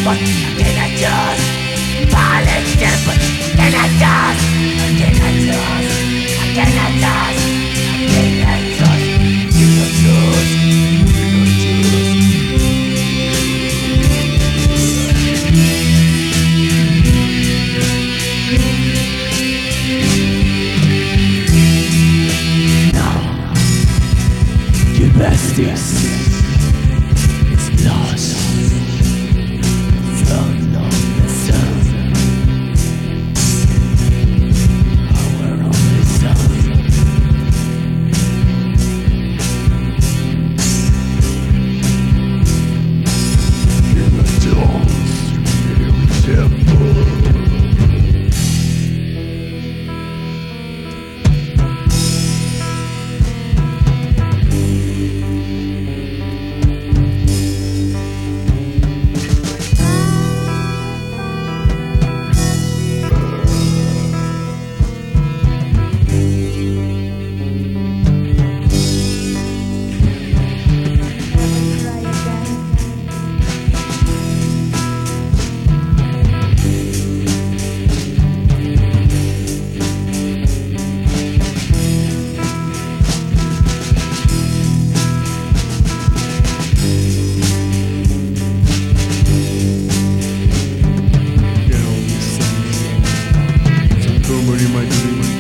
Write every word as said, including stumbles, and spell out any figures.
but can I just fall in step? Can I just, can I just, can I just, can I just, you don't choose, you don't choose. Now, the best is, it's lost. Thrown on the sun, our only son. In the dawn's pale temple. Somebody might dream.